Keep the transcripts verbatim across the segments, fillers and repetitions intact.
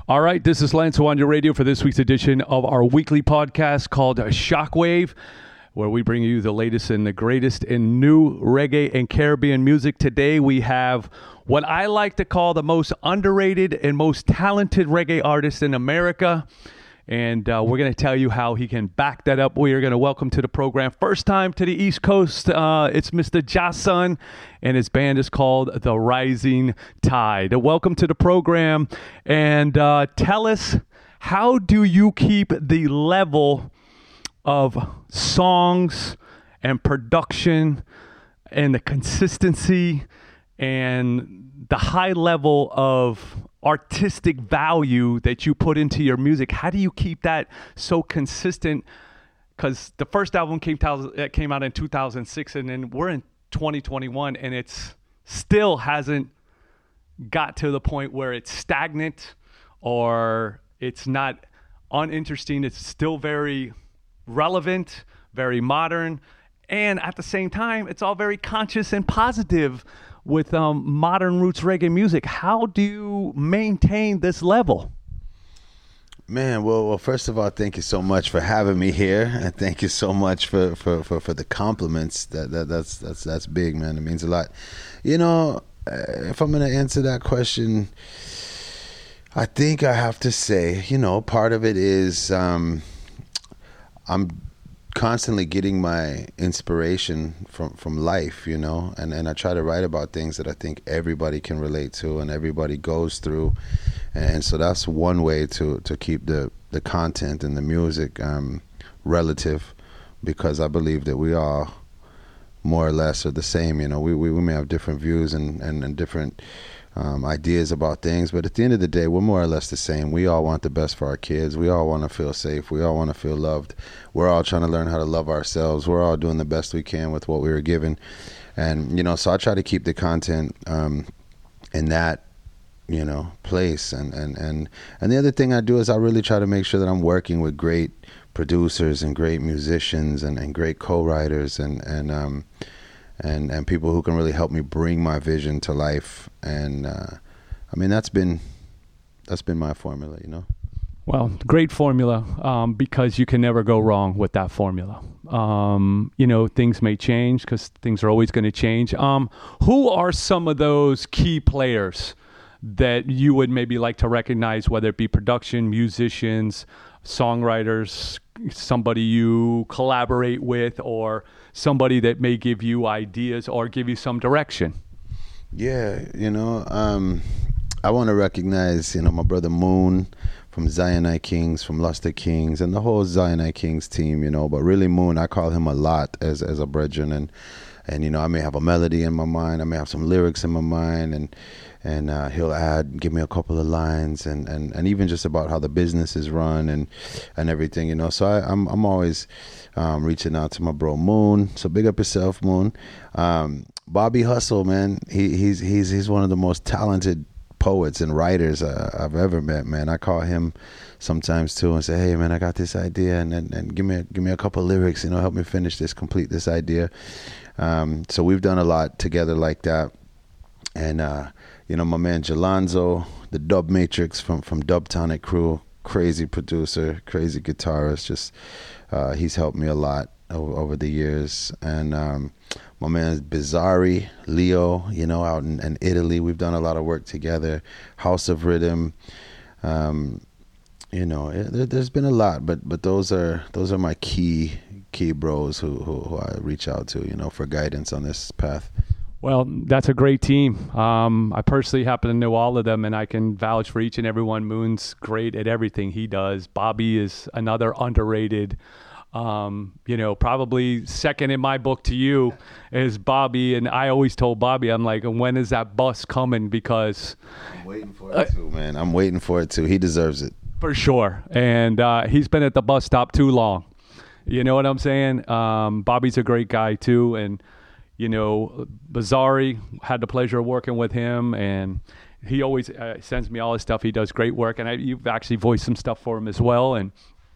All right, this is Lance on your radio for this week's edition of our weekly podcast called Shockwave, where we bring you the latest and the greatest in new reggae and Caribbean music. Today we have what I like to call the most underrated and most talented reggae artist in America. And uh, we're going to tell you how he can back that up. We are going to welcome to the program, first time to the East Coast, uh, it's Mister Jason, and his band is called The Rising Tide. Welcome to the program, and uh, tell us, how do you keep the level of songs and production and the consistency and the high level of artistic value that you put into your music? How do you keep that so consistent? Because the first album came, came out in two thousand six, and then we're in twenty twenty-one, and it's still hasn't got to the point where it's stagnant or it's not uninteresting. It's still very relevant, very modern, and at the same time, it's all very conscious and positive with um, modern roots reggae music. How do you maintain this level? Man, well, well, first of all, thank you so much for having me here, and thank you so much for, for, for, for the compliments. That, that that's that's that's big, man. It means a lot. You know, if I'm going to answer that question, I think I have to say, you know, part of it is um, I'm constantly getting my inspiration from, from life, you know, and, and I try to write about things that I think everybody can relate to and everybody goes through. And so that's one way to, to keep the, the content and the music um, relative, because I believe that we all more or less are the same. You know, we, we, we may have different views and, and, and different Um, ideas about things, but at the end of the day, we're more or less the same. We all want the best for our kids. We all want to feel safe. We all want to feel loved. We're all trying to learn how to love ourselves. We're all doing the best we can with what we were given. And, you know, so I try to keep the content um, in that, you know, place. And, and, and, and the other thing I do is I really try to make sure that I'm working with great producers and great musicians and, and great co-writers and, and, um, and and people who can really help me bring my vision to life. And uh, I mean, that's been that's been my formula, you know. Well, great formula, um, because you can never go wrong with that formula. Um, you know, things may change because things are always going to change. Um, who are some of those key players that you would maybe like to recognize, whether it be production, musicians, songwriters, somebody you collaborate with, or somebody that may give you ideas or give you some direction? Yeah, you know, um, I want to recognize, you know, my brother Moon from Zionite Kings, from Luster Kings, and the whole Zionite Kings team, you know, but really Moon, I call him a lot as as a brethren, and and you know, I may have a melody in my mind, I may have some lyrics in my mind, and and uh, he'll add, give me a couple of lines, and, and, and even just about how the business is run and and everything, you know. So I, I'm I'm always um, reaching out to my bro Moon. So big up yourself, Moon. Um, Bobby Hustle, man, he he's he's he's one of the most talented poets and writers uh, I've ever met, man. I call him sometimes too and say, hey man, I got this idea, and and, and give me a, give me a couple of lyrics, you know, help me finish this, complete this idea. Um, so we've done a lot together like that. And uh, you know, my man Jalonzo, the Dub Matrix from from Dubtonic Crew, crazy producer, crazy guitarist. Just uh, he's helped me a lot over, over the years. And um, my man Bizzari, Leo, you know, out in, in Italy, we've done a lot of work together. House of Rhythm, um, you know, it, there, there's been a lot, but but those are those are my key key bros who, who who I reach out to, you know, for guidance on this path. Well, that's a great team. Um, I personally happen to know all of them, and I can vouch for each and every one. Moon's great at everything he does. Bobby is another underrated, um, you know, probably second in my book to you is Bobby. And I always told Bobby, I'm like, when is that bus coming? Because I'm waiting for it uh, too, man. I'm waiting for it too. He deserves it. For sure. And uh, he's been at the bus stop too long. You know what I'm saying? Um, Bobby's a great guy too. And you know, Bizzari, had the pleasure of working with him, and he always uh, sends me all his stuff. He does great work, and I, you've actually voiced some stuff for him as well. And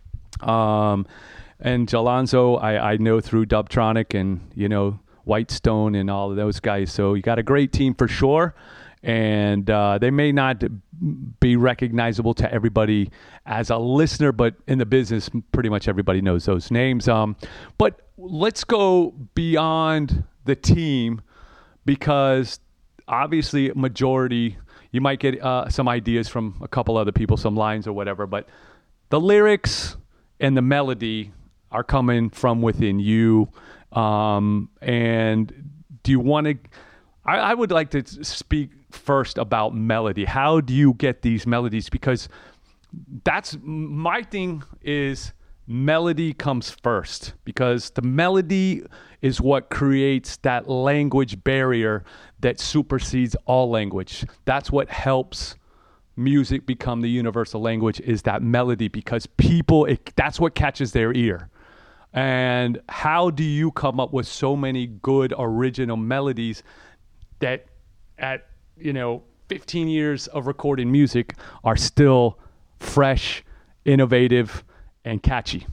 um, and Jalonzo, I, I know through Dubtronic and, you know, Whitestone and all of those guys. So you got a great team for sure. and uh, they may not be recognizable to everybody as a listener, but in the business, pretty much everybody knows those names. Um, but let's go beyond the team, because obviously majority, you might get uh, some ideas from a couple other people, some lines or whatever, but the lyrics and the melody are coming from within you. Um, and do you want to, I, I would like to speak first about melody. How do you get these melodies? Because that's my thing, is melody comes first, because the melody is what creates that language barrier that supersedes all language. That's what helps music become the universal language, is that melody, because people, it, that's what catches their ear. And how do you come up with so many good original melodies that at, you know, fifteen years of recording music are still fresh, innovative, and catchy?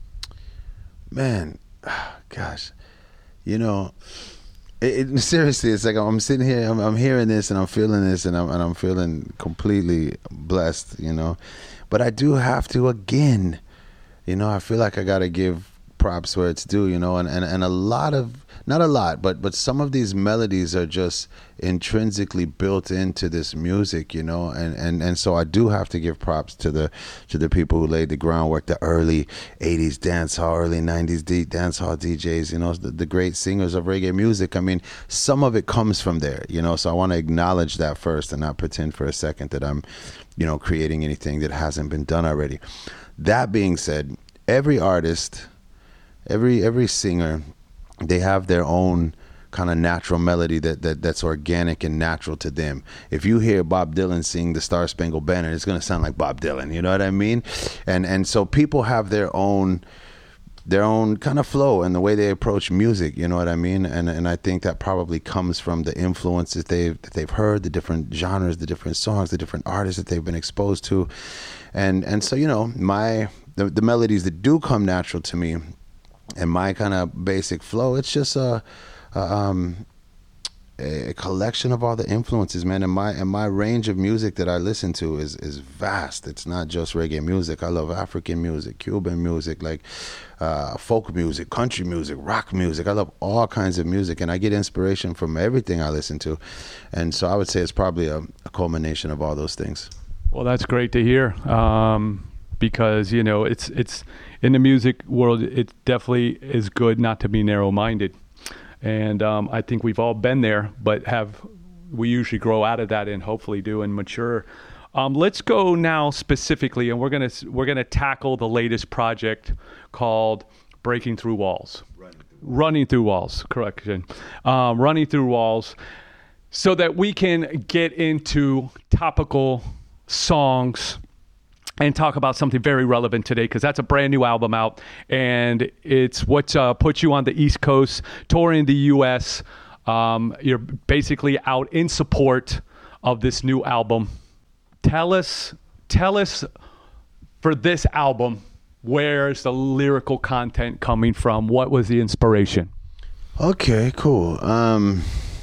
Man, gosh, you know, it, it, seriously, it's like I'm sitting here, I'm, I'm hearing this, and I'm feeling this, and I'm and I'm feeling completely blessed, you know. But I do have to, again, you know, I feel like I got to give props where it's due, you know, and, and, and a lot of, not a lot, but but some of these melodies are just intrinsically built into this music, you know, and, and, and so I do have to give props to the to the people who laid the groundwork, the early eighties dance hall, early nineties D, dance hall D Js, you know, the, the great singers of reggae music. I mean, some of it comes from there, you know, so I want to acknowledge that first and not pretend for a second that I'm, you know, creating anything that hasn't been done already. That being said, every artist, every every singer, they have their own kind of natural melody that, that that's organic and natural to them. If you hear Bob Dylan sing the Star Spangled Banner, it's going to sound like Bob Dylan, you know what I mean? And and so people have their own their own kind of flow and the way they approach music, you know what I mean? And and I think that probably comes from the influences they've that they've heard, the different genres, the different songs, the different artists that they've been exposed to. And and so, you know, my the, the melodies that do come natural to me and my kind of basic flow, it's just a, a um a collection of all the influences, man. And my and my range of music that I listen to is is vast. It's not just reggae music. I love African music, Cuban music, like uh, folk music, country music, rock music. I love all kinds of music, and I get inspiration from everything I listen to. And so I would say it's probably a, a culmination of all those things. Well, that's great to hear, um, because, you know, it's it's in the music world, it definitely is good not to be narrow-minded. And um, I think we've all been there, but have we usually grow out of that and hopefully do and mature. Um, let's go now specifically, and we're gonna we're gonna tackle the latest project called Breaking Through Walls. Running Through, Running Through Walls, correction. Um, Running Through Walls, so that we can get into topical songs and talk about something very relevant today, because that's a brand new album out, and it's what uh, puts you on the East Coast, touring the U S. Um, you're basically out in support of this new album. Tell us, tell us for this album, where's the lyrical content coming from? What was the inspiration? Okay, cool. Um,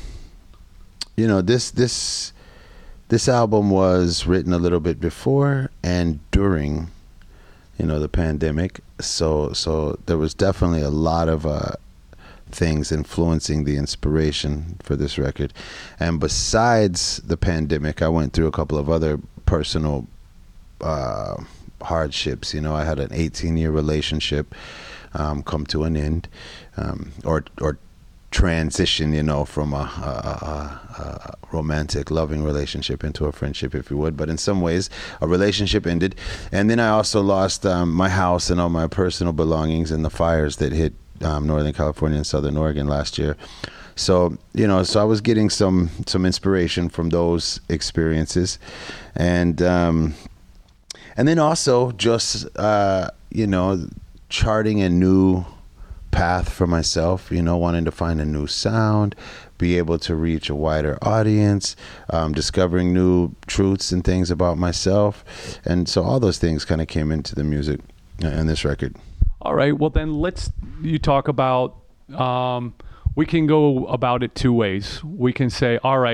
you know, this this. This album was written a little bit before and during, you know, the pandemic. So so there was definitely a lot of uh, things influencing the inspiration for this record. And besides the pandemic, I went through a couple of other personal uh, hardships. You know, I had an eighteen-year relationship um, come to an end, um, or or transition, you know, from a, a, a, a romantic, loving relationship into a friendship, if you would. But in some ways, a relationship ended. And then I also lost um, my house and all my personal belongings in the fires that hit um, Northern California and Southern Oregon last year. So, you know, so I was getting some, some inspiration from those experiences. And, um, and then also just, uh, you know, charting a new path for myself, you know, wanting to find a new sound, be able to reach a wider audience, um, discovering new truths and things about myself. And so all those things kind of came into the music and this record. All right. Well, then let's, you talk about, um, we can go about it two ways. We can say, all right,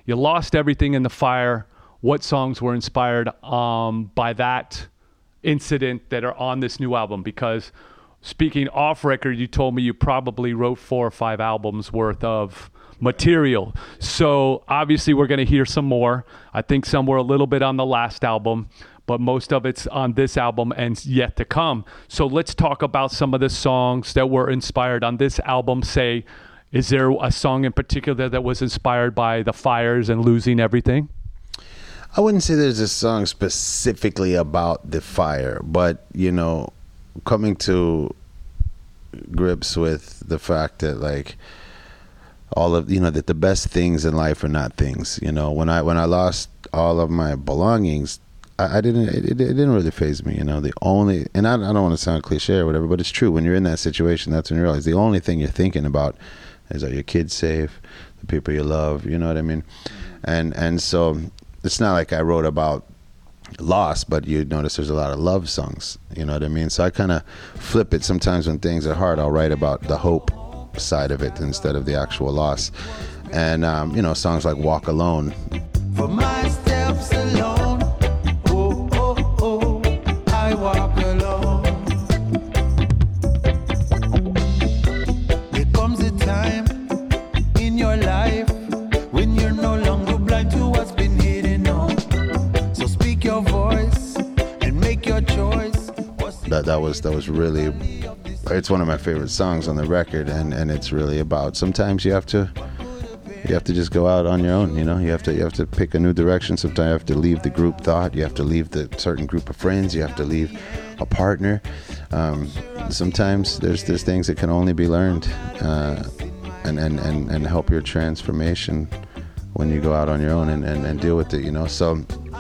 you lost everything in the fire. What songs were inspired um, by that incident that are on this new album? Because speaking off record, you told me you probably wrote four or five albums worth of material. So obviously we're going to hear some more. I think some were a little bit on the last album, but most of it's on this album and yet to come. So let's talk about some of the songs that were inspired on this album. Say, is there a song in particular that was inspired by the fires and losing everything? I wouldn't say there's a song specifically about the fire, but, you know, coming to grips with the fact that, like, all of, you know, that the best things in life are not things. You know, when I when I lost all of my belongings, I, I didn't it, it didn't really faze me. You know, the only, and I, I don't want to sound cliche or whatever, but it's true. When you're in that situation, that's when you realize the only thing you're thinking about is, are your kids safe, the people you love, you know what I mean? And and so it's not like I wrote about loss, but you notice there's a lot of love songs, you know what I mean? So I kind of flip it. Sometimes when things are hard, I'll write about the hope side of it instead of the actual loss. And um, you know, songs like Walk Alone. For my steps alone, oh, oh, oh, I walk alone. There comes a time in your life when you're no longer blind to what's been hidden on. So speak your voice and make your choice. That that was that was really, it's one of my favorite songs on the record, and, and it's really about, sometimes you have to you have to just go out on your own, you know. You have to you have to pick a new direction. Sometimes you have to leave the group thought. You have to leave the certain group of friends. You have to leave a partner. Um, sometimes there's there's things that can only be learned, uh, and, and, and, and help your transformation when you go out on your own and, and, and deal with it, you know. So,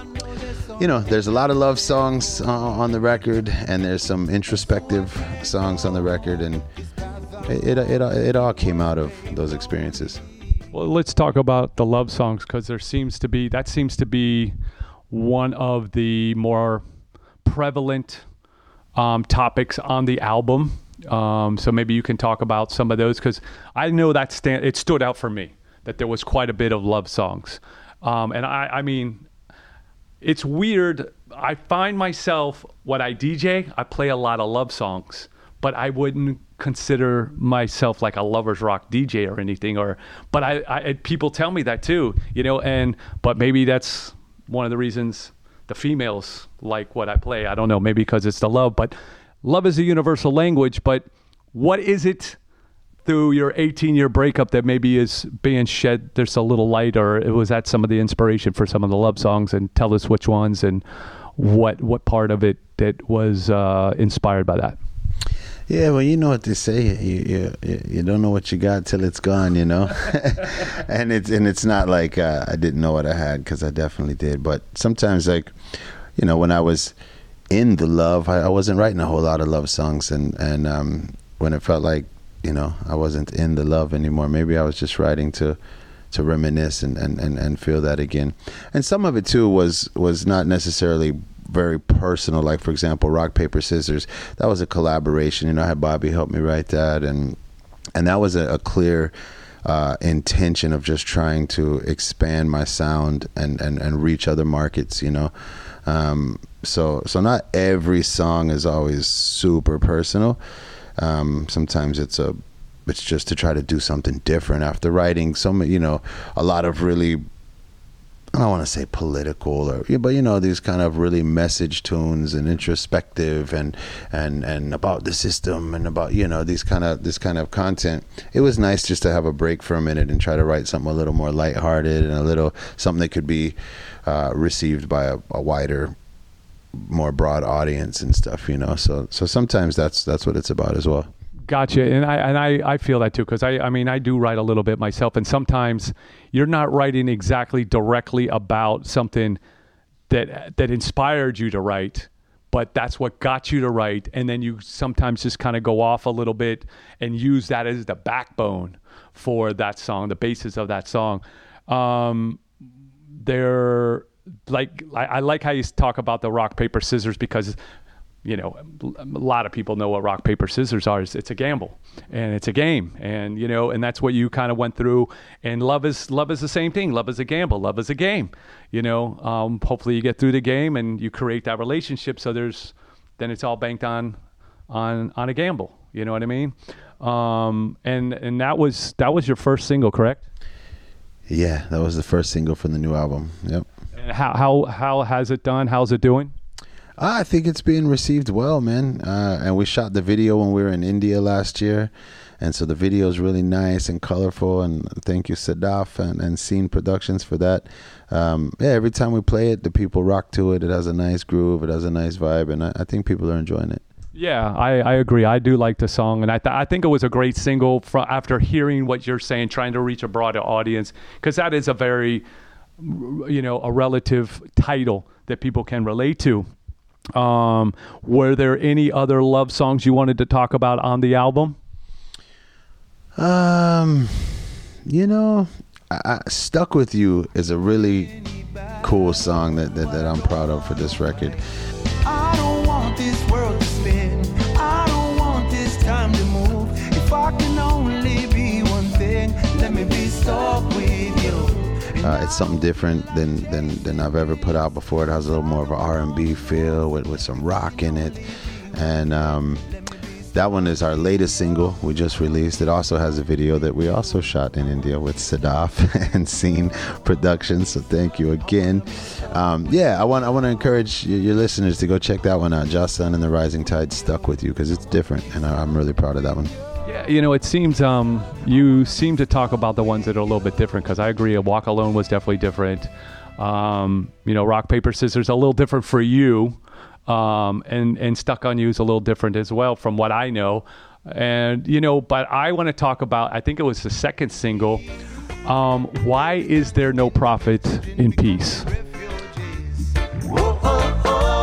you know, there's a lot of love songs uh, on the record, and there's some introspective songs on the record, and it, it it it all came out of those experiences. Well, let's talk about the love songs, because there seems to be that seems to be one of the more prevalent um, topics on the album. Um, so maybe you can talk about some of those, because I know that stand, it stood out for me that there was quite a bit of love songs, um, and I, I mean. It's weird. I find myself, when I D J, I play a lot of love songs, but I wouldn't consider myself like a lovers rock D J or anything. Or, but I, I people tell me that too, you know. And but maybe that's one of the reasons the females like what I play. I don't know, maybe because it's the love. But love is a universal language. But what is it through your eighteen-year breakup that maybe is being shed, there's a little light, or was that some of the inspiration for some of the love songs? And tell us which ones and what what part of it that was uh, inspired by that. Yeah, well, you know what they say. You you you don't know what you got till it's gone, you know. and it's and it's not like uh, I didn't know what I had, because I definitely did. But sometimes, like, you know, when I was in the love, I, I wasn't writing a whole lot of love songs, and and um, when it felt like, you know, I wasn't in the love anymore, maybe I was just writing to to reminisce and, and, and, and feel that again. And some of it too was was not necessarily very personal. Like, for example, Rock, Paper, Scissors, that was a collaboration. You know, I had Bobby help me write that, and and that was a, a clear uh, intention of just trying to expand my sound and, and, and reach other markets, you know. Um, so so not every song is always super personal. Um, sometimes it's a, it's just to try to do something different after writing so many, you know, a lot of really, I don't want to say political, or, but you know, these kind of really message tunes and introspective and and and about the system and about, you know, these kind of this kind of content. It was nice just to have a break for a minute and try to write something a little more lighthearted and a little something that could be uh, received by a, a wider, more broad audience and stuff, you know. So so sometimes that's that's what it's about as well. Gotcha. And I and I, I feel that too, because I, I mean I do write a little bit myself, and sometimes you're not writing exactly directly about something that that inspired you to write, but that's what got you to write, and then you sometimes just kind of go off a little bit and use that as the backbone for that song, the basis of that song. Um, there Like I, I like how you talk about the rock, paper, scissors, because you know, a lot of people know what rock, paper, scissors are. It's a gamble and it's a game. And, you know, and that's what you kind of went through. And love is love is the same thing. Love is a gamble. Love is a game. You know, um, hopefully you get through the game and you create that relationship. So there's, then it's all banked on, on, on a gamble. You know what I mean? Um, and, and that was, that was your first single, correct? Yeah, that was the first single from the new album. Yep. And how, how, how has it done? How's it doing? I think it's being received well, man. Uh, and we shot the video when we were in India last year. And so the video is really nice and colorful. And thank you, Sadaf and, and Scene Productions for that. Um, yeah, every time we play it, the people rock to it. It has a nice groove. It has a nice vibe. And I, I think people are enjoying it. Yeah, I, I agree. I do like the song. And I, th- I think it was a great single for, after hearing what you're saying, trying to reach a broader audience. Because that is a very, you know, a relative title that people can relate to. Um, were there any other love songs you wanted to talk about on the album? Um, you know, I, I, Stuck With You is a really cool song that, that, that I'm proud of for this record. I don't want this world to spin. I don't want this time to move. If I can only be one thing, let me be stuck with you. Uh, it's something different than, than, than I've ever put out before. It has a little more of an R and B feel with, with some rock in it. And um, that one is our latest single we just released. It also has a video that we also shot in India with Sadaf and Scene Productions. So thank you again. Um, yeah, I want I want to encourage your, your listeners to go check that one out. Joss Sun and the Rising Tide, Stuck With You, because it's different. And I, I'm really proud of that one. Yeah, you know, it seems um, you seem to talk about the ones that are a little bit different, because I agree. Walk Alone was definitely different. Um, you know, Rock, Paper, Scissors, a little different for you. Um, and, and Stuck on You is a little different as well from what I know. And, you know, but I want to talk about, I think it was the second single. Um, why is there no profit in peace? Oh, oh,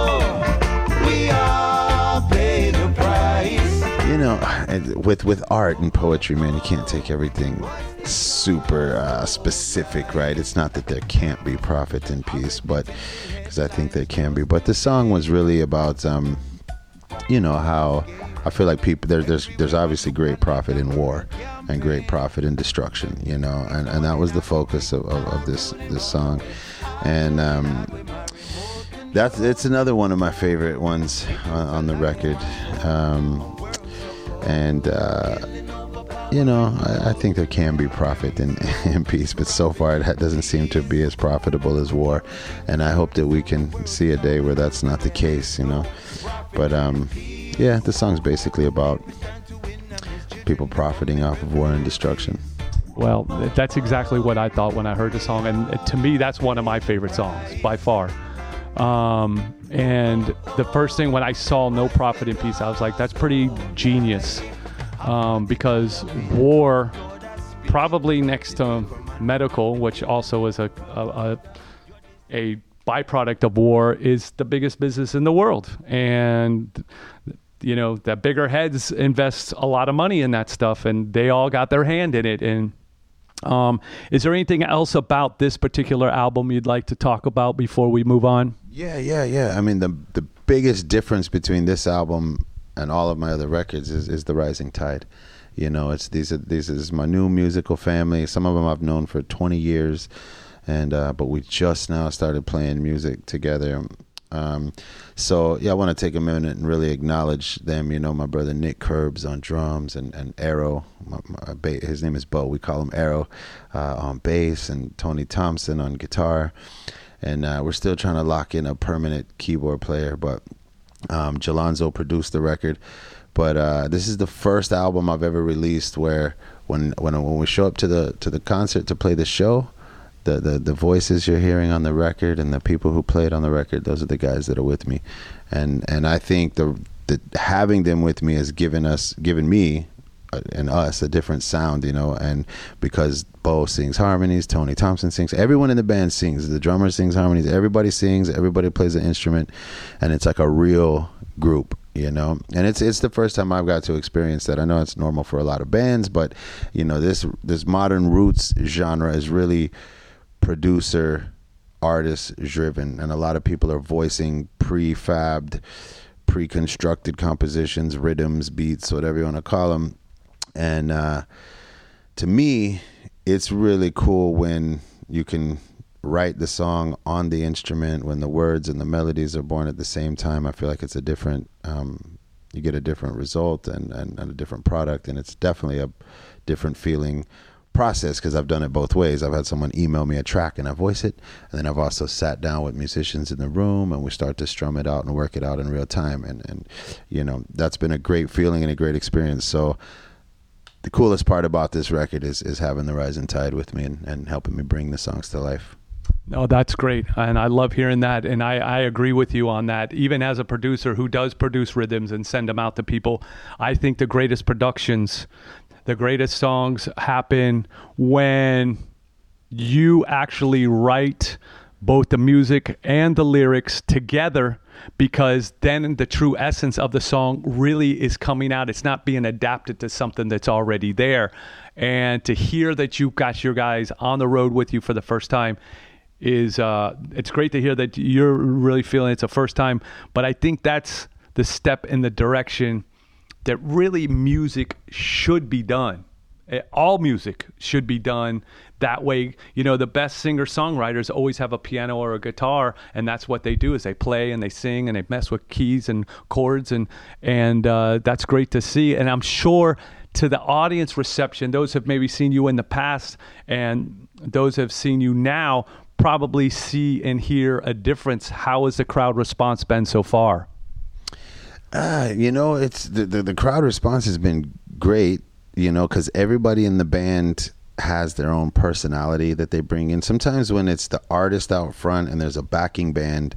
oh, we all pay the price. You know, with with art and poetry, man, you can't take everything super uh, specific, right? It's not that there can't be profit in peace, but because I think there can be. But the song was really about, um, you know, how I feel like people there, there's there's obviously great profit in war and great profit in destruction, you know, and, and that was the focus of, of, of this this song, and um, that's it's another one of my favorite ones on, on the record. Um, And, uh, you know, I, I think there can be profit in, in peace, but so far it doesn't seem to be as profitable as war. And I hope that we can see a day where that's not the case, you know. But, um, yeah, the song's basically about people profiting off of war and destruction. Well, that's exactly what I thought when I heard the song. And to me, that's one of my favorite songs by far. Um, and the first thing when I saw No Profit in Peace, I was like, that's pretty genius. Um, because war, probably next to medical, which also is a, a, a, a byproduct of war, is the biggest business in the world. And, you know, that bigger heads invest a lot of money in that stuff, and they all got their hand in it. And Um, is there anything else about this particular album you'd like to talk about before we move on? Yeah, yeah, yeah. I mean, the the biggest difference between this album and all of my other records is, is the Rising Tide. You know, it's these are these is my new musical family. Some of them I've known for twenty years, and uh, but we just now started playing music together. Um, so yeah, I want to take a minute and really acknowledge them. You know, my brother Nick Curbs on drums, and, and Arrow, my, my ba- his name is Bo. We call him Arrow uh, on bass, and Tony Thompson on guitar. And uh, we're still trying to lock in a permanent keyboard player, but um, Jalonzo produced the record. But uh, this is the first album I've ever released where when when when we show up to the to the concert to play the show, the, the, the voices you're hearing on the record and the people who played on the record, those are the guys that are with me. And and I think the, the having them with me has given us given me uh, and us a different sound, you know, and because Bo sings harmonies, Tony Thompson sings, everyone in the band sings, the drummer sings harmonies, everybody sings, everybody plays an instrument, and it's like a real group. You know, and it's it's the first time I've got to experience that. I know it's normal for a lot of bands, but you know, this this modern roots genre is really producer, artist driven, and a lot of people are voicing prefabbed, pre-constructed compositions, rhythms, beats, whatever you want to call them. And uh, to me, it's really cool when you can write the song on the instrument, when the words and the melodies are born at the same time. I feel like it's a different, um, you get a different result and, and, and a different product, and it's definitely a different feeling process because I've done it both ways. I've had someone email me a track and I voice it, and then I've also sat down with musicians in the room and we start to strum it out and work it out in real time. And, and you know, that's been a great feeling and a great experience. So the coolest part about this record is is having the Rising Tide with me and, and helping me bring the songs to life. No, that's great. And I love hearing that. And I, I agree with you on that. Even as a producer who does produce rhythms and send them out to people, I think the greatest productions, the greatest songs happen when you actually write both the music and the lyrics together, because then the true essence of the song really is coming out. It's not being adapted to something that's already there. And to hear that you've got your guys on the road with you for the first time is, uh, it's great to hear that you're really feeling it's a first time. But I think that's the step in the direction that really music should be done. All music should be done that way. You know, the best singer-songwriters always have a piano or a guitar, and that's what they do is they play and they sing and they mess with keys and chords, and and uh, that's great to see. And I'm sure to the audience reception, those have maybe seen you in the past and those have seen you now probably see and hear a difference. How has the crowd response been so far? Uh, you know, it's the, the, the crowd response has been great, you know, because everybody in the band has their own personality that they bring in. Sometimes when it's the artist out front and there's a backing band,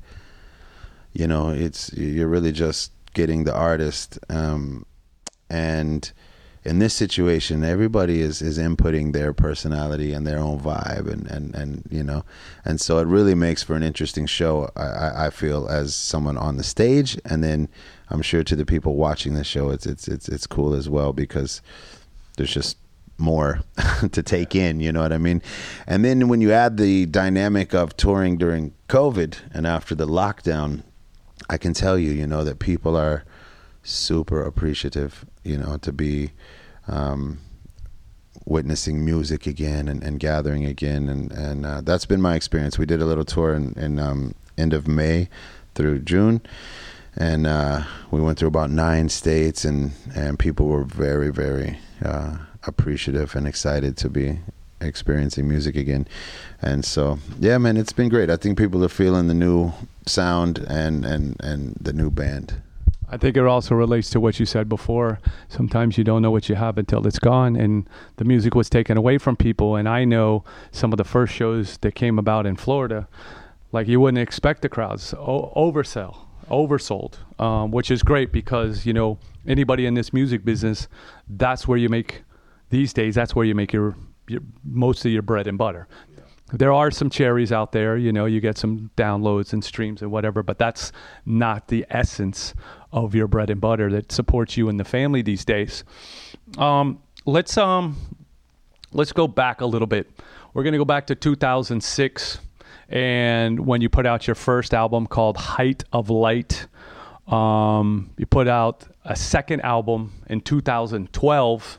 you know, it's you're really just getting the artist. Um, and in this situation, everybody is, is inputting their personality and their own vibe, and, and, and you know, and so it really makes for an interesting show, I, I feel, as someone on the stage, and then I'm sure to the people watching the show, it's it's it's it's cool as well because there's just more to take in, you know what I mean? And then when you add the dynamic of touring during COVID and after the lockdown, I can tell you, you know, that people are super appreciative, you know, to be um, witnessing music again and, and gathering again. And, and uh, that's been my experience. We did a little tour in, in um, end of May through June. And uh, we went through about nine states, and, and people were very, very uh, appreciative and excited to be experiencing music again. And so, yeah, man, it's been great. I think people are feeling the new sound and, and, and the new band. I think it also relates to what you said before. Sometimes you don't know what you have until it's gone, and the music was taken away from people. And I know some of the first shows that came about in Florida, like you wouldn't expect the crowds, o- oversell. oversold, um, which is great because, you know, anybody in this music business, that's where you make, these days, that's where you make your, your most of your bread and butter. Yeah. There are some cherries out there, you know, you get some downloads and streams and whatever, but that's not the essence of your bread and butter that supports you and the family these days. Um, let's um, let's go back a little bit. We're going to go back to two thousand six. And when you put out your first album called Height of Light, um, you put out a second album in two thousand twelve.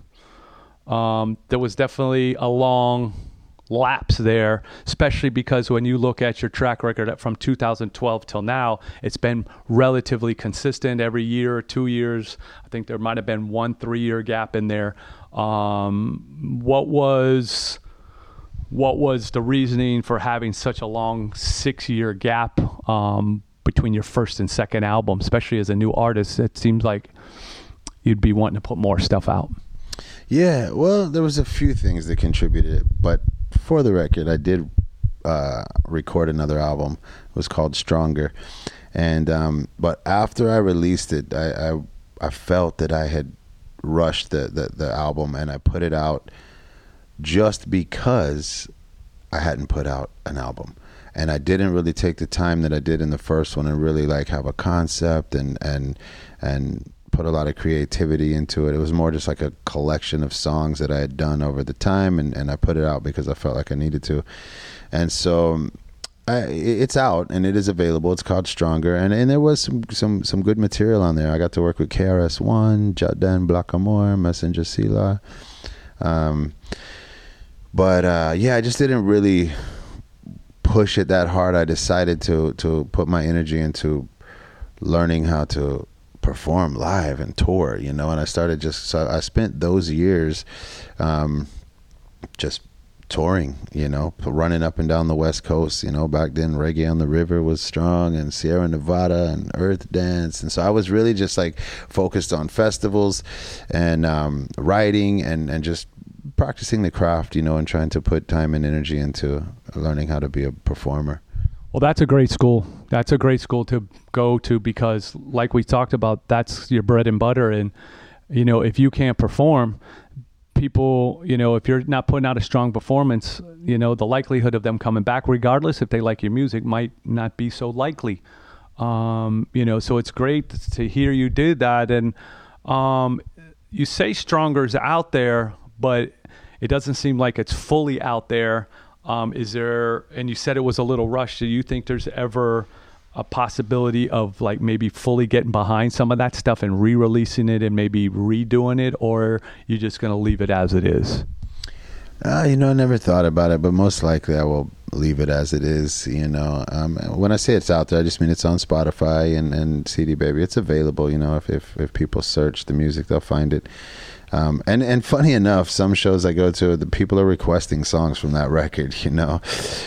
Um, there was definitely a long lapse there, especially because when you look at your track record from two thousand twelve till now, it's been relatively consistent every year or two years. I think there might have been one three-year gap in there. Um, what was... What was the reasoning for having such a long six-year gap um, between your first and second album, especially as a new artist? It seems like you'd be wanting to put more stuff out. Yeah, well, there was a few things that contributed, but for the record, I did uh, record another album. It was called Stronger, and um, but after I released it, I, I I felt that I had rushed the, the the album, and I put it out just because I hadn't put out an album, and I didn't really take the time that I did in the first one and really like have a concept and and and put a lot of creativity into it. It was more just like a collection of songs that I had done over the time, and, and I put it out because I felt like I needed to. And so I, it's out and it is available. It's called Stronger, and, and there was some, some some good material on there. I got to work with K R S One, Jaden Blackamore, Messenger Sila. Um, but uh, yeah, I just didn't really push it that hard. I decided to to put my energy into learning how to perform live and tour, you know, and I started just, so I spent those years um, just touring, you know, running up and down the West Coast. You know, back then Reggae on the River was strong, and Sierra Nevada and Earth Dance. And so I was really just like focused on festivals and um, writing and, and just practicing the craft, you know, and trying to put time and energy into learning how to be a performer. Well, that's a great school. That's a great school to go to, because like we talked about, that's your bread and butter. And, you know, if you can't perform, people, you know, if you're not putting out a strong performance, you know, the likelihood of them coming back, regardless if they like your music, might not be so likely. Um, you know, so it's great to hear you did that. And um, you say Stronger's out there, but it doesn't seem like it's fully out there. Um, is there, and you said it was a little rushed. Do you think there's ever a possibility of like maybe fully getting behind some of that stuff and re-releasing it and maybe redoing it, or you're just going to leave it as it is? Uh, you know, I never thought about it, but most likely I will leave it as it is. You know, um, when I say it's out there, I just mean it's on Spotify and, and C D Baby. It's available. You know, if, if, if people search the music, they'll find it. Um, and, and funny enough, some shows I go to, the people are requesting songs from that record, you know.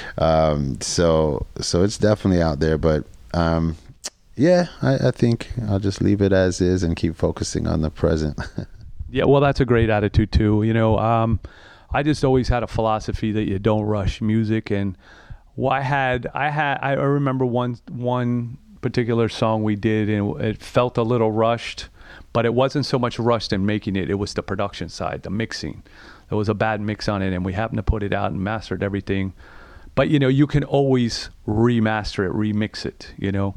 Um, so so it's definitely out there. But, um, yeah, I, I think I'll just leave it as is and keep focusing on the present. Yeah, well, that's a great attitude, too. You know, um, I just always had a philosophy that you don't rush music. And well, I had, I had, I remember one one particular song we did, and it felt a little rushed. But it wasn't so much rushed in making it. It was the production side, the mixing. There was a bad mix on it, and we happened to put it out and mastered everything. But, you know, you can always remaster it, remix it, you know.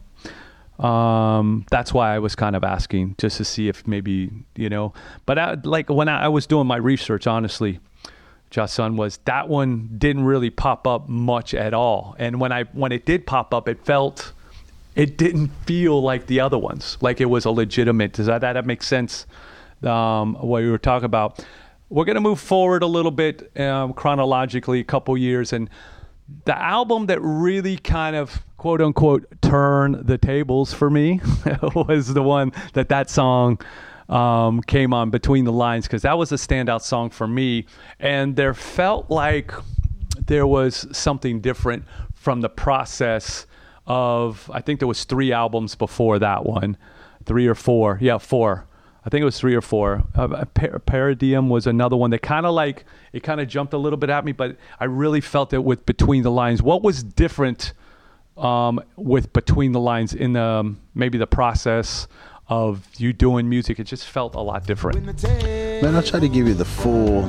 Um, that's why I was kind of asking, just to see if maybe, you know. But, I, like, when I, I was doing my research, honestly, Jason, was that one didn't really pop up much at all. And when I when it did pop up, it felt... it didn't feel like the other ones, like it was a legitimate. Does that, that make sense? Um, what you were talking about. We're going to move forward a little bit um, chronologically, a couple years. And the album that really kind of, quote unquote, turned the tables for me was the one that that song um, came on, Between the Lines, because that was a standout song for me. And there felt like there was something different from the process of, I think there was three albums before that one, three or four. Yeah, four. I think it was three or four. Uh, Par- Paradigm was another one that kind of like, it kind of jumped a little bit at me, but I really felt it with Between the Lines. What was different um, with Between the Lines in the, maybe the process of you doing music? It just felt a lot different. Man, I'll try to give you the full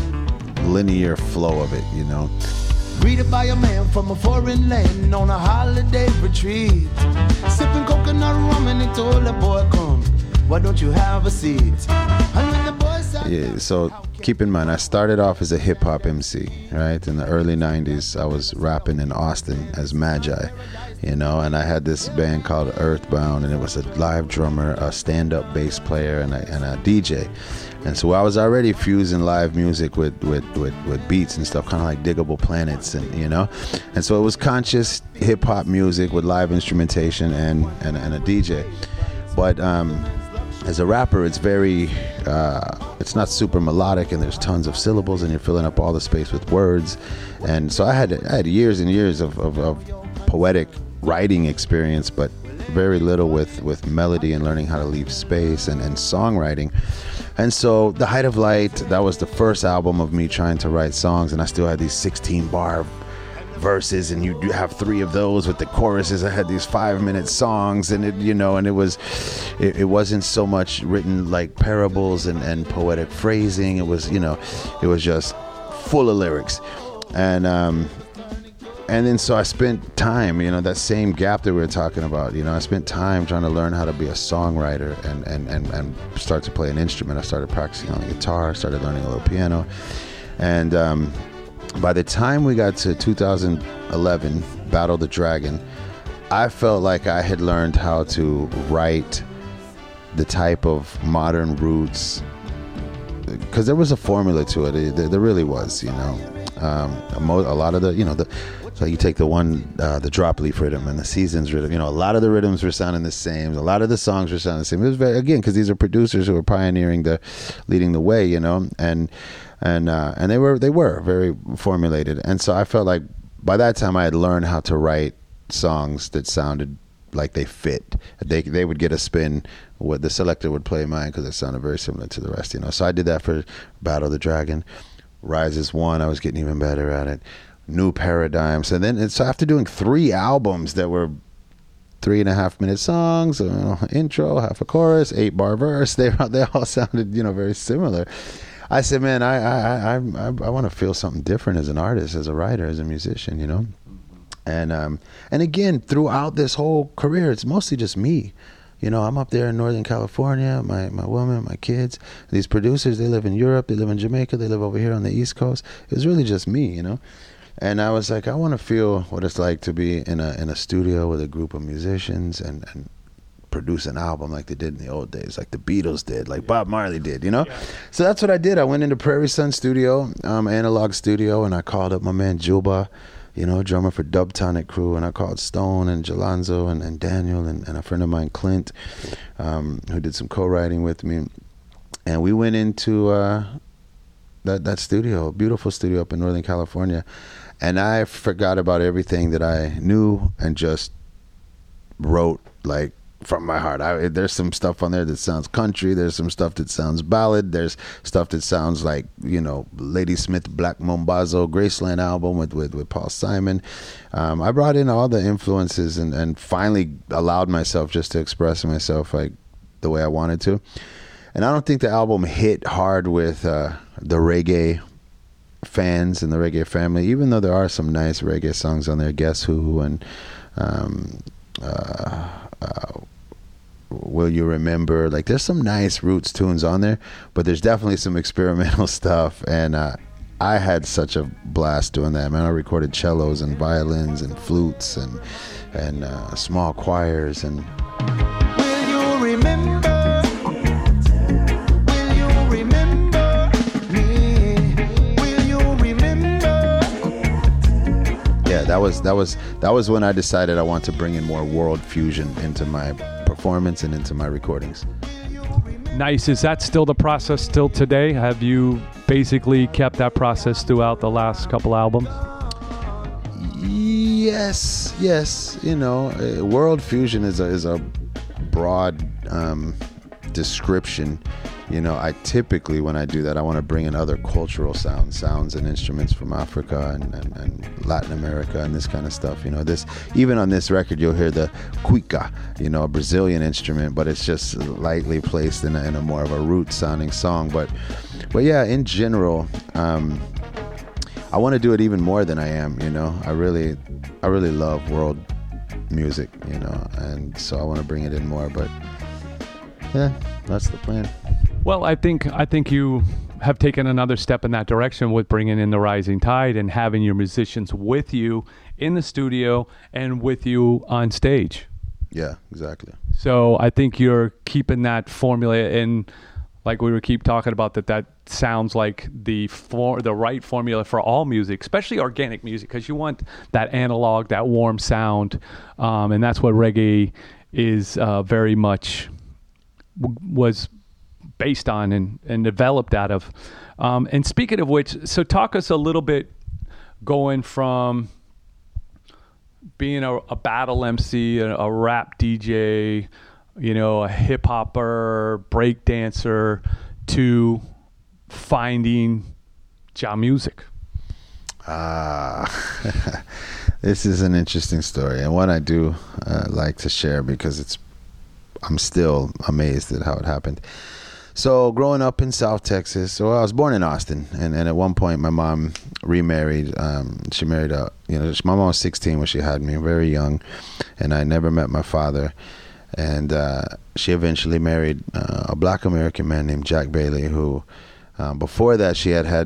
linear flow of it, you know. Greeted by a man from a foreign land on a holiday retreat, sipping coconut rum, and he told the boy, come, why don't you have a seat? And when the boy sat Yeah, so keep in mind, I started off as a hip-hop M C, right? In the early nineties, I was rapping in Austin as Magi, you know, and I had this band called Earthbound, and it was a live drummer, a stand-up bass player, and a, and a D J. And so I was already fusing live music with, with, with, with beats and stuff, kind of like Diggable Planets, and you know. And so it was conscious hip-hop music with live instrumentation and, and, and a D J. But um, as a rapper, it's very, uh, it's not super melodic, and there's tons of syllables, and you're filling up all the space with words. And so I had I had years and years of, of, of poetic writing experience, but very little with, with melody and learning how to leave space and, and songwriting. And so The Height of Light, that was the first album of me trying to write songs, and I still had these sixteen bar verses, and you have three of those with the choruses. I had these five minute songs, and it, you know, and it was, it, it wasn't so much written like parables and, and poetic phrasing. It was, you know, it was just full of lyrics. And, um, And then so I spent time, you know, that same gap that we were talking about, you know, I spent time trying to learn how to be a songwriter and, and, and, and start to play an instrument. I started practicing on the guitar, started learning a little piano. And um, by the time we got to two thousand eleven, Battle the Dragon, I felt like I had learned how to write the type of modern roots, because there was a formula to it. It there really was, you know. Um, a, mo- a lot of the, you know, the so you take the one, uh, the drop leaf rhythm and the seasons rhythm. You know, a lot of the rhythms were sounding the same. A lot of the songs were sounding the same. It was very, again, because these are producers who were pioneering the, leading the way, you know, and and uh, and they were they were very formulated. And so I felt like by that time I had learned how to write songs that sounded like they fit. They they would get a spin. What the selector would play mine because it sounded very similar to the rest, you know. So I did that for Battle of the Dragon. Rises one, I was getting even better at it. New Paradigms, and then and so after doing three albums that were three and a half minute songs, uh, intro, half a chorus, eight bar verse, they they all sounded, you know, very similar. I said, man, I I I I, I want to feel something different as an artist, as a writer, as a musician, you know. And um and again, throughout this whole career, it's mostly just me. You know, I'm up there in Northern California, my, my woman, my kids. These producers, they live in Europe, they live in Jamaica, they live over here on the East Coast. It was really just me, you know. And I was like, I want to feel what it's like to be in a in a studio with a group of musicians and, and produce an album like they did in the old days, like the Beatles did, like Bob Marley did, you know. Yeah. So that's what I did. I went into Prairie Sun Studio, um, Analog Studio, and I called up my man Juba, you know, drummer for Dub Tonic Crew, and I called Stone and Jalonzo and, and Daniel and, and a friend of mine, Clint, um, who did some co-writing with me. And we went into uh, that, that studio, a beautiful studio up in Northern California. And I forgot about everything that I knew and just wrote like from my heart. I, there's some stuff on there that sounds country. There's some stuff that sounds ballad. There's stuff that sounds like, you know, Ladysmith, Black Mambazo, Graceland album with, with, with Paul Simon. Um, I brought in all the influences and, and finally allowed myself just to express myself like the way I wanted to. And I don't think the album hit hard with uh, the reggae fans and the reggae family, even though there are some nice reggae songs on there, Guess Who and um, uh, uh, Will You Remember. Like there's some nice roots tunes on there, but there's definitely some experimental stuff, and uh, I had such a blast doing that, man. I recorded cellos and violins and flutes and and uh, small choirs. And Will you remember? Will you remember me? Will you remember? Yeah, that was that was that was when I decided I want to bring in more world fusion into my performance and into my recordings. Nice. Is that still the process still today? Have you basically kept that process throughout the last couple albums? Yes, yes. You know, uh, world fusion is a is a broad um, description. You know, I typically, when I do that, I want to bring in other cultural sounds, sounds and instruments from Africa and, and, and Latin America and this kind of stuff. You know, this, even on this record, you'll hear the cuica, you know, a Brazilian instrument, but it's just lightly placed in a, in a more of a root sounding song. But, but yeah, in general, um, I want to do it even more than I am, you know. I really, I really love world music, you know, and so I want to bring it in more, but yeah, that's the plan. Well, I think I think you have taken another step in that direction with bringing in the Rising Tide and having your musicians with you in the studio and with you on stage. Yeah, exactly. So I think you're keeping that formula, and like we were keep talking about, that that sounds like the for, the right formula for all music, especially organic music, because you want that analog, that warm sound, um, and that's what reggae is uh, very much w- was based on and, and developed out of. Um, and speaking of which, so talk us a little bit going from being a, a battle M C, a, a rap D J, you know, a hip hopper, break dancer, to finding Jah music. Ah, this is an interesting story, and one I do uh, like to share because it's, I'm still amazed at how it happened. So growing up in South Texas, so I was born in Austin, and, and at one point my mom remarried. Um, she married a, you know, my mom was sixteen when she had me, very young, and I never met my father. And uh, she eventually married uh, a black American man named Jack Bailey, who um, before that she had had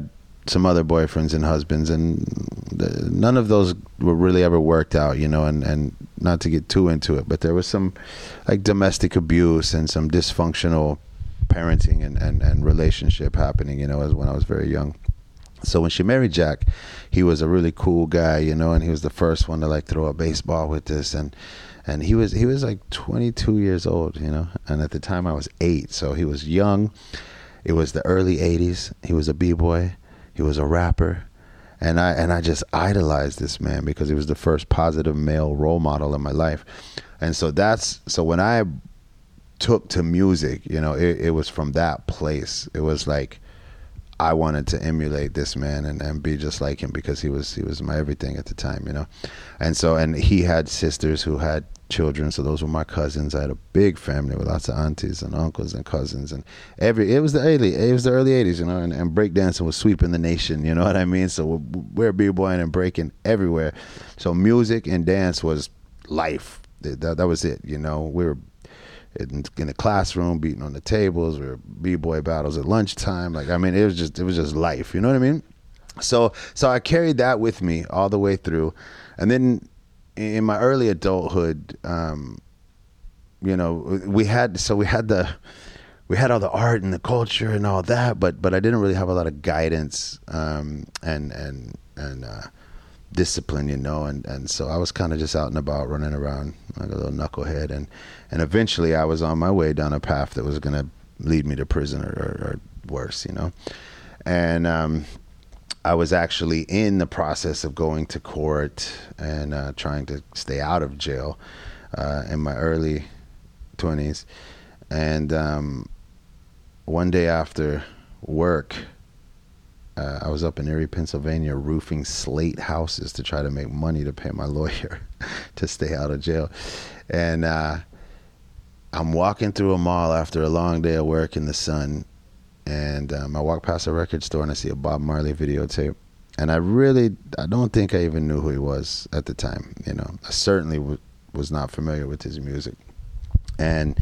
some other boyfriends and husbands, and the, none of those were really ever worked out, you know, and, and not to get too into it, but there was some like domestic abuse and some dysfunctional parenting and, and, and relationship happening, you know, as when I was very young. So when she married Jack, he was a really cool guy, you know, and he was the first one to like throw a baseball with us, and and he was he was like twenty-two years old, you know, and at the time I was eight, so he was young. It was the early eighties. He was a b-boy. He was a rapper, and I and I just idolized this man because he was the first positive male role model in my life. And so that's so when I took to music, you know, it, it was from that place. It was like I wanted to emulate this man and, and be just like him because he was he was my everything at the time, you know. And so and he had sisters who had children, so those were my cousins. I had a big family with lots of aunties and uncles and cousins, and every it was the early it was the early eighties, you know, and, and breakdancing was sweeping the nation, you know what I mean? So we're, we're b-boying and breaking everywhere. So music and dance was life. That, that was it, you know. We were in, in the classroom beating on the tables. We were b-boy battles at lunchtime. Like, I mean, it was just it was just life, you know what I mean? So so I carried that with me all the way through, and then in my early adulthood, um, you know, we had so we had the we had all the art and the culture and all that, but but I didn't really have a lot of guidance um, and and and uh, discipline, you know, and, and so I was kind of just out and about, running around like a little knucklehead, and and eventually I was on my way down a path that was going to lead me to prison or, or, or worse, you know, and. Um, I was actually in the process of going to court and uh, trying to stay out of jail uh, in my early twenties. And um, one day after work, uh, I was up in Erie, Pennsylvania, roofing slate houses to try to make money to pay my lawyer to stay out of jail. And uh, I'm walking through a mall after a long day of work in the sun, and um, I walk past a record store and I see a Bob Marley videotape, and I really I don't think I even knew who he was at the time, you know. I certainly w- was not familiar with his music, and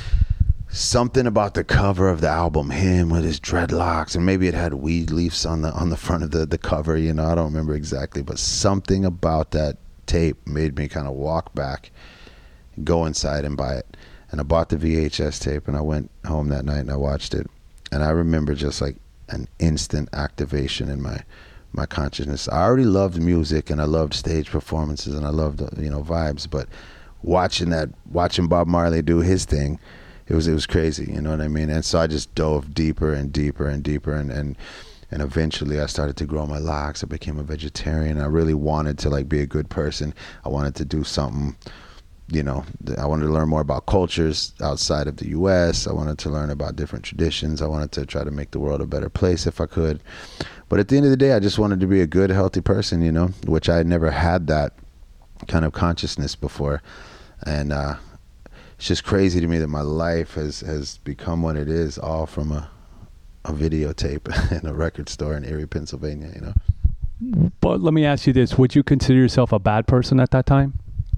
something about the cover of the album, him with his dreadlocks, and maybe it had weed leaves on the on the front of the, the cover, you know, I don't remember exactly, but something about that tape made me kind of walk back, go inside and buy it. And I bought the V H S tape, and I went home that night and I watched it. And I remember just like an instant activation in my my consciousness. I already loved music, and I loved stage performances, and I loved, you know, vibes. But watching that, watching Bob Marley do his thing, it was it was crazy. You know what I mean? And so I just dove deeper and deeper and deeper, and and and eventually I started to grow my locks. I became a vegetarian. I really wanted to like be a good person. I wanted to do something. You know, I wanted to learn more about cultures outside of the U S. I wanted to learn about different traditions. I wanted to try to make the world a better place if I could. But at the end of the day, I just wanted to be a good, healthy person, you know, which I had never had that kind of consciousness before. And uh, it's just crazy to me that my life has, has become what it is, all from a, a videotape in a record store in Erie, Pennsylvania, you know. But let me ask you this. Would you consider yourself a bad person at that time?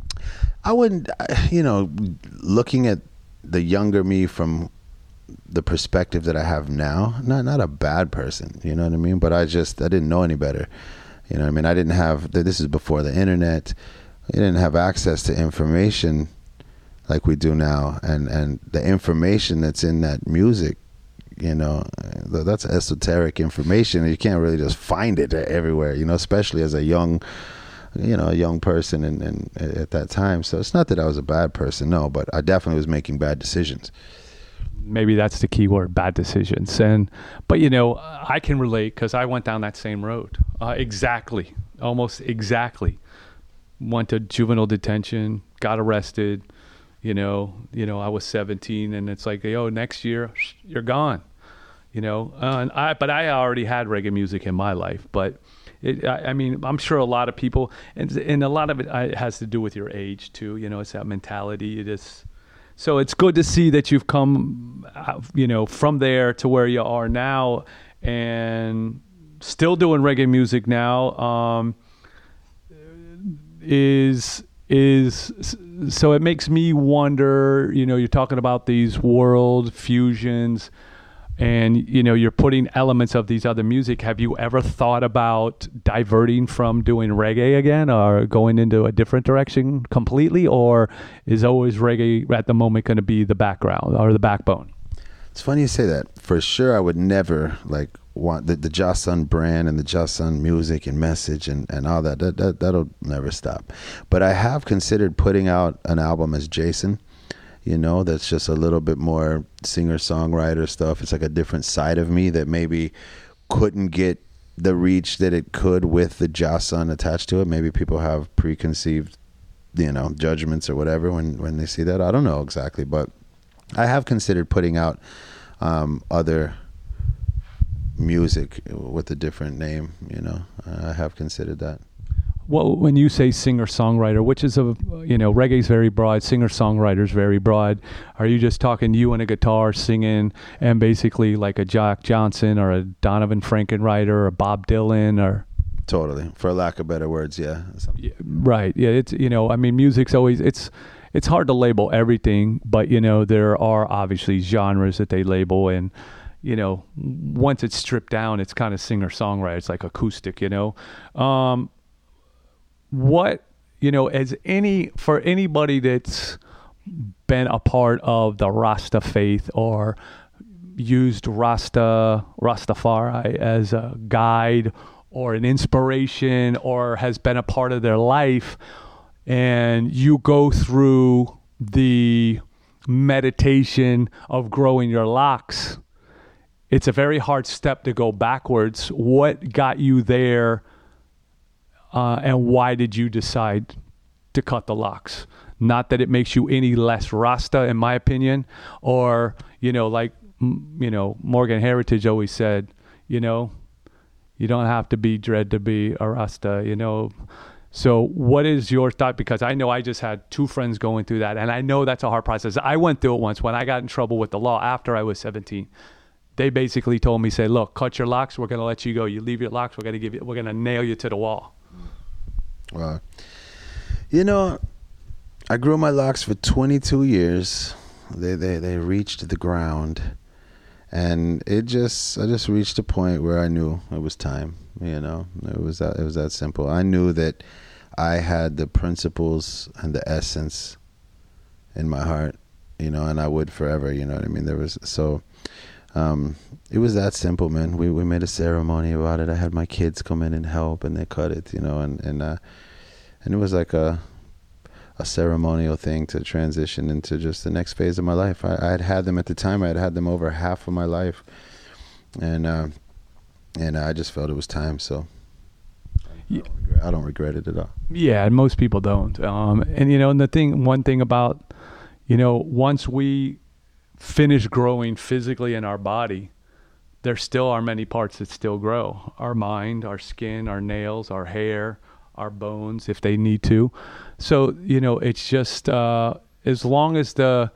I wouldn't, you know, looking at the younger me from the perspective that I have now, not not a bad person, you know what I mean? But I just, I didn't know any better. You know what I mean? I didn't have, this is before the internet. I didn't have access to information like we do now. And, and the information that's in that music, you know, that's esoteric information. You can't really just find it everywhere, you know, especially as a young you know, a young person and, and at that time. So it's not that I was a bad person, no, but I definitely was making bad decisions. Maybe that's the key word, bad decisions. And, but you know, I can relate because I went down that same road. Uh, exactly. Almost exactly. Went to juvenile detention, got arrested, you know, you know, I was seventeen, and it's like, yo, next year you're gone, you know, uh, and I, but I already had reggae music in my life, but It, I, I mean, I'm sure a lot of people, and, and a lot of it uh, has to do with your age too. You know, it's that mentality. It is, so it's good to see that you've come, uh, you know, from there to where you are now, and still doing reggae music now. Um, is is so it makes me wonder. You know, you're talking about these world fusions, and you know you're putting elements of these other music. Have you ever thought about diverting from doing reggae again, or going into a different direction completely, or is always reggae at the moment going to be the background or the backbone? It's funny you say that. For sure, I would never like want the, the Jah Sun brand and the Jah Sun music and message and, and all that. That, that. That'll never stop. But I have considered putting out an album as Jason. You know, that's just a little bit more singer-songwriter stuff. It's like a different side of me that maybe couldn't get the reach that it could with the Jah Sun attached to it. Maybe people have preconceived, you know, judgments or whatever when, when they see that. I don't know exactly, but I have considered putting out um, other music with a different name, you know. I have considered that. Well, when you say singer-songwriter, which is a, you know, reggae's very broad, singer-songwriter's very broad. Are you just talking you and a guitar singing and basically like a Jack Johnson or a Donovan Frankenwriter or a Bob Dylan or? Totally. For lack of better words, yeah. yeah. Right. Yeah. It's, you know, I mean, music's always, it's, it's hard to label everything, but, you know, there are obviously genres that they label, and, you know, once it's stripped down, it's kind of singer-songwriter. It's like acoustic, you know. Um, What, you know, as any, for anybody that's been a part of the Rasta faith or used Rasta, Rastafari as a guide or an inspiration or has been a part of their life, and you go through the meditation of growing your locks, it's a very hard step to go backwards. What got you there? Uh, and why did you decide to cut the locks? Not that it makes you any less Rasta, in my opinion, or, you know, like, you know, Morgan Heritage always said, you know, you don't have to be dread to be a Rasta, you know. So what is your thought? Because I know I just had two friends going through that, and I know that's a hard process. I went through it once when I got in trouble with the law after I was seventeen. They basically told me, say, look, cut your locks, we're going to let you go. You leave your locks, we're going to give you, we're going to nail you to the wall. Wow. You know, I grew my locks for twenty-two years. They they they reached the ground, and it just I just reached a point where I knew it was time. You know, it was that it was that simple. I knew that I had the principles and the essence in my heart. You know, and I would forever. You know what I mean? There was so. Um, it was that simple, man. We we made a ceremony about it. I had my kids come in and help, and they cut it, you know, and and uh, and it was like a a ceremonial thing to transition into just the next phase of my life. I, I had had them at the time. I had had them over half of my life, and uh, and I just felt it was time. So I don't, regret, I don't regret it at all. Yeah, and most people don't. Um, and you know, and the thing, one thing about, you know, once we finish growing physically in our body, there still are many parts that still grow. Our mind, our skin, our nails, our hair, our bones, if they need to. So, you know, it's just, uh, as long as the,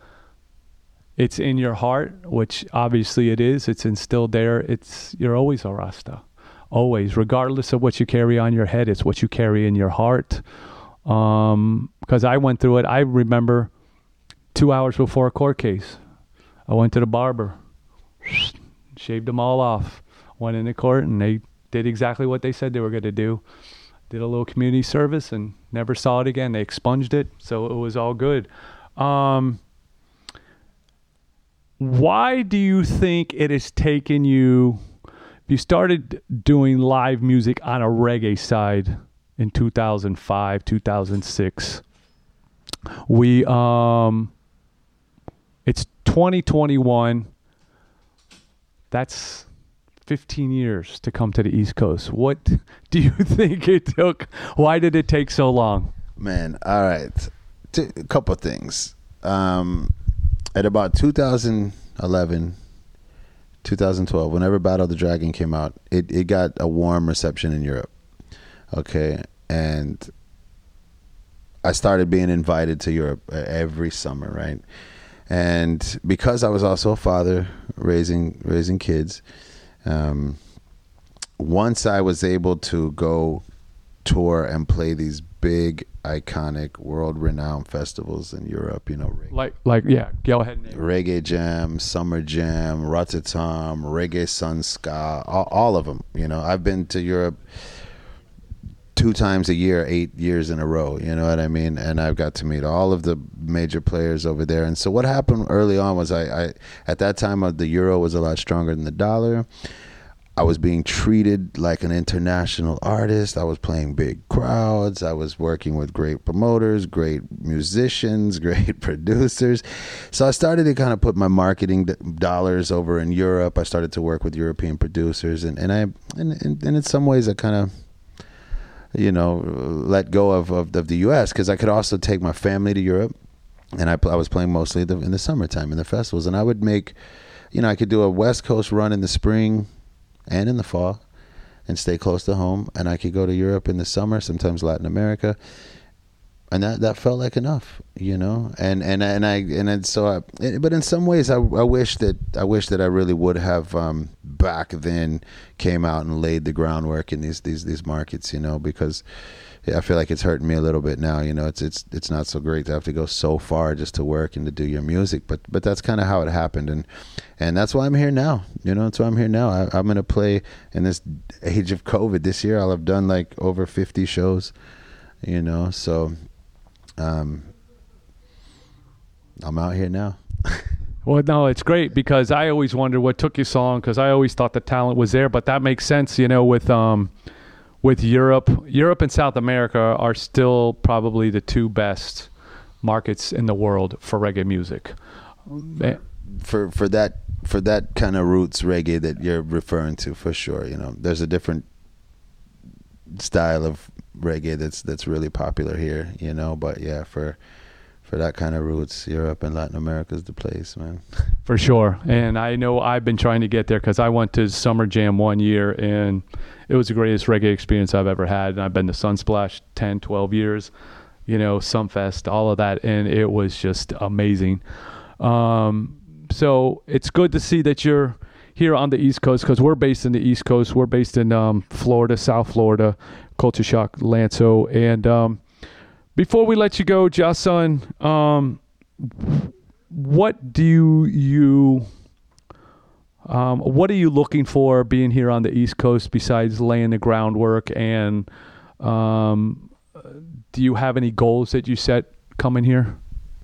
it's in your heart, which obviously it is, it's instilled there, it's, you're always a Rasta. Always, regardless of what you carry on your head, it's what you carry in your heart. Um, because I went through it. I remember two hours before a court case, I went to the barber, shaved them all off, went into court, and they did exactly what they said they were going to do. Did a little community service and never saw it again. They expunged it, so it was all good. Um, why do you think it has taken you, you started doing live music on a reggae side in two thousand five, two thousand six. We, um, it's twenty twenty-one. That's fifteen years to come to the East Coast. What do you think it took? Why did it take so long? Man, all right. T- a couple things. Um, at about two thousand eleven, two thousand twelve, whenever Battle of the Dragon came out, it, it got a warm reception in Europe. Okay. And I started being invited to Europe every summer, right? And because I was also a father raising raising kids, um, once I was able to go tour and play these big iconic, world-renowned festivals in Europe. You know, reggae, Like, like, yeah, go ahead. And name it. Reggae Jam, Summer Jam, Rotterdam, Reggae Sun Ska, all, all of them. You know, I've been to Europe two times a year, eight years in a row. You know what I mean? And I've got to meet all of the major players over there. And so what happened early on was I, I at that time, uh, the euro was a lot stronger than the dollar. I was being treated like an international artist. I was playing big crowds. I was working with great promoters, great musicians, great producers. So I started to kind of put my marketing d- dollars over in Europe. I started to work with European producers, and, and I and, and, and in some ways I kind of, you know, let go of, of, of the U S because I could also take my family to Europe, and I, I was playing mostly the, in the summertime in the festivals, and I would make, you know, I could do a West Coast run in the spring and in the fall and stay close to home, and I could go to Europe in the summer, sometimes Latin America, and that, that felt like enough, you know. And and and I and then so I, but in some ways I, I wish that I wish that I really would have um, back then came out and laid the groundwork in these these these markets, you know, because yeah, I feel like it's hurting me a little bit now. You know, it's it's it's not so great to have to go so far just to work and to do your music, but but that's kind of how it happened, and and that's why I'm here now. You know, that's why I'm here now. I, I'm gonna play in this age of COVID this year. I'll have done like over fifty shows. You know, so um, I'm out here now. Well, no, it's great because I always wondered what took you so long because I always thought the talent was there, but that makes sense. You know, with um. With Europe, Europe and South America are still probably the two best markets in the world for reggae music. For for that for that kind of roots reggae that you're referring to, for sure. You know, there's a different style of reggae that's that's really popular here. You know, but yeah, for for that kind of roots, Europe and Latin America is the place, man. For sure. And I know I've been trying to get there because I went to Summer Jam one year and it was the greatest reggae experience I've ever had. And I've been to Sunsplash ten, twelve years, you know, Sumfest, all of that. And it was just amazing. Um, so it's good to see that you're here on the East Coast because we're based in the East Coast. We're based in um, Florida, South Florida, Culture Shock, Lanso. And um, before we let you go, Jah-Sun, um, what do you... Um, what are you looking for being here on the East Coast besides laying the groundwork? And um, do you have any goals that you set coming here?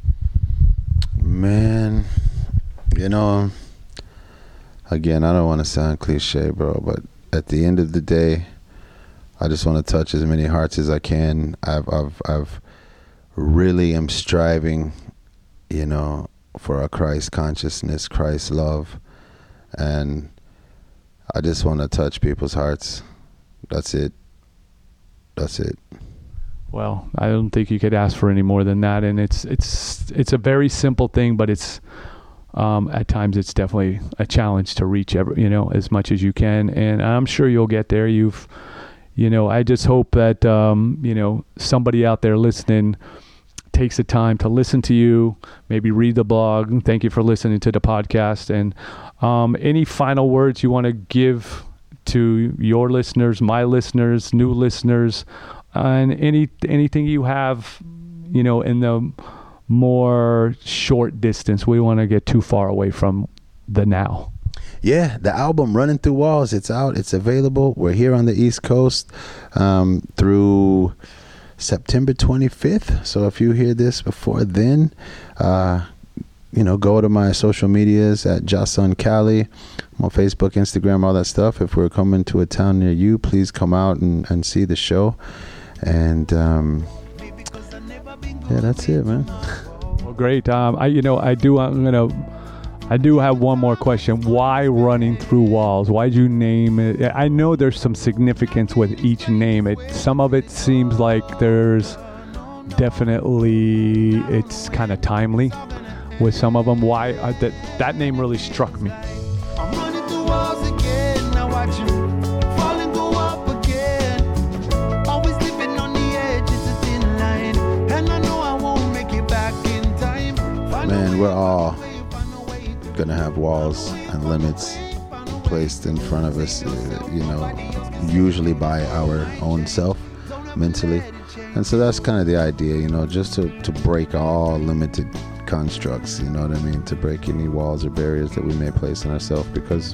Man, you know, again, I don't want to sound cliche, bro, but at the end of the day, I just want to touch as many hearts as I can. I've, I've, I've really am striving, you know, for a Christ consciousness, Christ love. And I just want to touch people's hearts. That's it. That's it. Well, I don't think you could ask for any more than that. And it's it's it's a very simple thing, but it's um, at times it's definitely a challenge to reach every, you know, as much as you can. And I'm sure you'll get there. You've, you know, I just hope that um, you know, somebody out there listening takes the time to listen to you, maybe read the blog. Thank you for listening to the podcast. And um, any final words you want to give to your listeners, my listeners, new listeners, and any anything you have, you know, in the more short distance. We want to get too far away from the now. Yeah, the album Running Through Walls, it's out, it's available. We're here on the East Coast um, through September twenty-fifth. So if you hear this before then, uh, you know, go to my social medias at Jah-Sun Cali. I'm on Facebook, Instagram, all that stuff. If we're coming to a town near you, please come out and, and see the show. And um, yeah, that's it, man. Well, great. Um, I, you know, I do. I'm gonna. I do have one more question. Why Running Through Walls? Why'd you name it? I know there's some significance with each name. It, some of it seems like there's definitely, it's kind of timely with some of them. Why? Uh, that, that name really struck me. I'm running through walls again, now watch you fall and go up again. Always living on the edge, it's a thin line, and I know I won't make it back in time. Man, we're all gonna have walls and limits placed in front of us, uh, you know, usually by our own self. mentally. And so that's kind of the idea, you know, just to, to break all limited constructs, you know what I mean? To break any walls or barriers that we may place on ourselves, because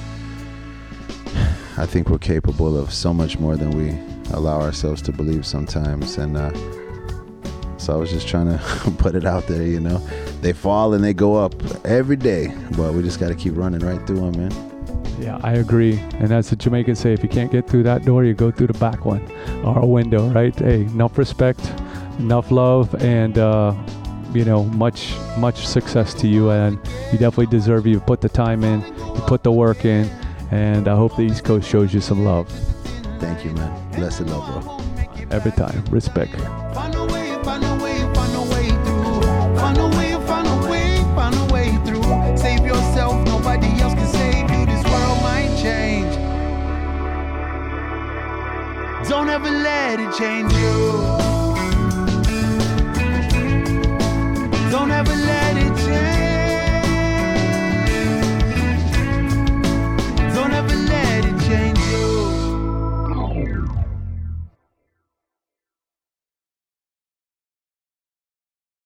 I think we're capable of so much more than we allow ourselves to believe sometimes. And uh, so I was just trying to put it out there, you know. They fall and they go up every day, but we just got to keep running right through them, man. Yeah, I agree. And as the Jamaicans say, if you can't get through that door, you go through the back one or a window, right? Hey, enough respect, enough love, and, uh, you know, much, much success to you. And you definitely deserve it. You put the time in, you put the work in, and I hope the East Coast shows you some love. Thank you, man. Blessed love, bro. Every time. Respect. Find a way, find a way, find a way through. Find a way, find a way, find a way through. Save yourself, nobody else can save you. This world might change. Don't ever let it change you.